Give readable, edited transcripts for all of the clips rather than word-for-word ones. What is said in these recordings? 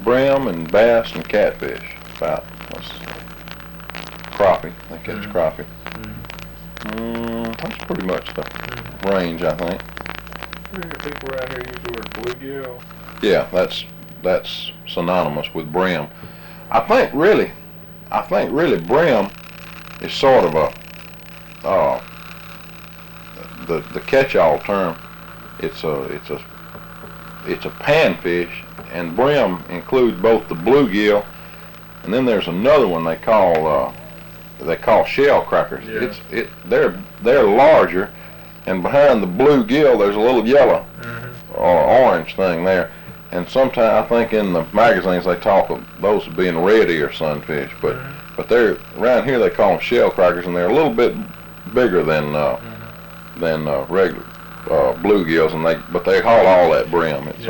brim and bass and catfish. About crappie. They catch crappie. That's pretty much the range, I think. I hear people around here use the word bluegill. Yeah, that's synonymous with brim. I think really brim is sort of a the catch-all term. It's a panfish, and brim includes both the bluegill, and then there's another one they call shell crackers. Yeah. They're larger, and behind the bluegill there's a little yellow or orange thing there. And sometimes I think in the magazines they talk of those as being red ear sunfish, but they're around here they call them shell crackers, and they're a little bit bigger than regular bluegills, but they haul all that brim. Okay.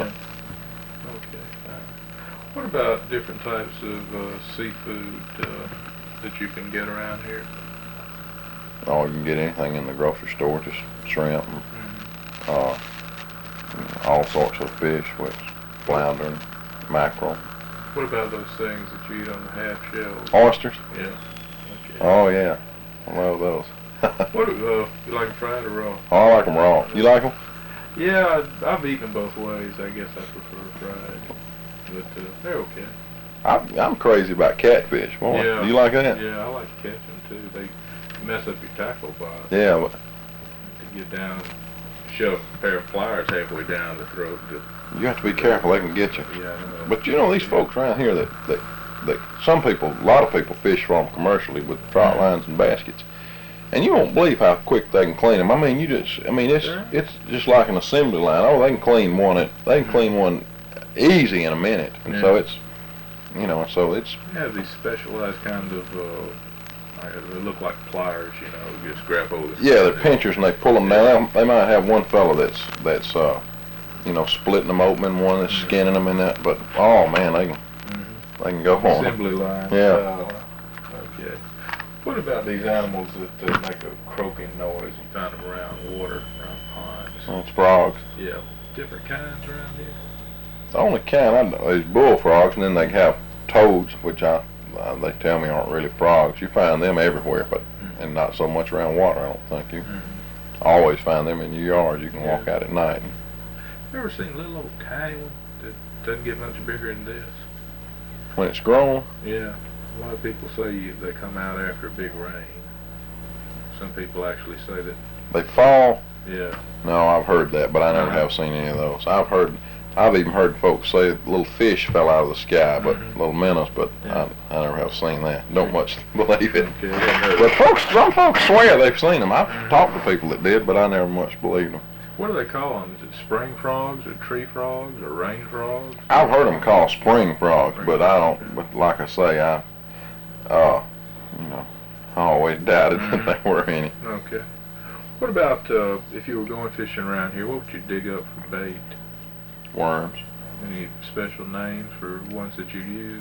What about different types of seafood that you can get around here? Oh, you can get anything in the grocery store, just shrimp, and, all sorts of fish, which flounder and mackerel. What about those things that you eat on the half shells? Oysters? Yeah. Okay. Oh yeah, I love those. What you like them fried or raw? Oh, I like them raw. You like them? Yeah, I've eaten them both ways. I guess I prefer fried, but they're okay. I'm crazy about catfish. Boy, Yeah. do you like that? Yeah, I like to catch them too. They mess up your tackle box. Yeah, but To get down, shove a pair of pliers halfway down the throat. you have to be careful. They can get you. Yeah, I know. But you know, these folks around here that a lot of people fish for them commercially with trot lines and baskets. And you won't believe how quick they can clean them. I mean, it's just like an assembly line. Oh, they can clean one easy in a minute. And so it's, so it's. They have these specialized kind of, they look like pliers, you just grab hold of. Yeah, they're pinchers and they pull them down. They might have one fellow that's splitting them open, and one that's skinning them in that. But oh man, they can go on. Assembly line. Yeah. Okay. What about these animals that make a croaking noise? You find them around water, around ponds. Oh, it's frogs. Yeah. Different kinds around here. The only kind I know is bullfrogs, and then they have toads, which they tell me aren't really frogs. You find them everywhere, but and not so much around water. I don't think you always find them in your yard. You can walk out at night. You ever seen a little old tiny one that doesn't get much bigger than this? When it's grown. Yeah. A lot of people say they come out after a big rain. Some people actually say that. They fall. Yeah. No, I've heard that, but I never have seen any of those. I've even heard folks say little fish fell out of the sky, but little minnows, but I never have seen that. Don't much believe it. Okay. But some folks swear they've seen them. I've talked to people that did, but I never much believed them. What do they call them? Is it spring frogs or tree frogs or rain frogs? I've heard them called spring frogs, but I don't. But like I say, I always doubted that there were any. Okay. What about if you were going fishing around here? What would you dig up for bait? Worms. Any special names for ones that you use?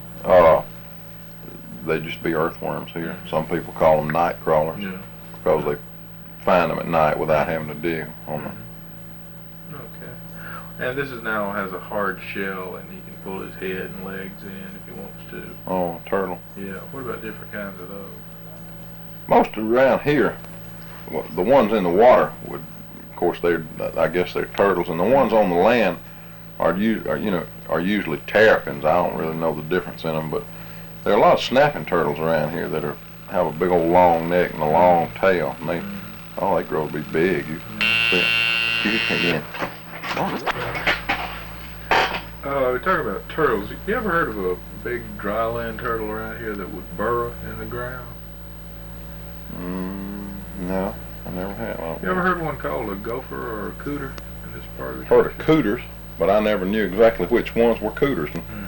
They just be earthworms here. Some people call them night crawlers because they find them at night without having to dig on them. Okay. And this now has a hard shell, and he can pull his head and legs in if he wants to. Oh, turtle. Yeah. What about different kinds of those? Most around here, the ones in the water would, of course, I guess they're turtles, and the ones on the land are usually terrapins. I don't really know the difference in them, but there are a lot of snapping turtles around here that have a big old long neck and a long tail, and they grow to be big. You We talk about turtles. You ever heard of a big dryland turtle around here that would burrow in the ground? No, I never have. You ever heard of one called a gopher or a cooter in this part of the Heard of country? cooters, but I never knew exactly which ones were cooters.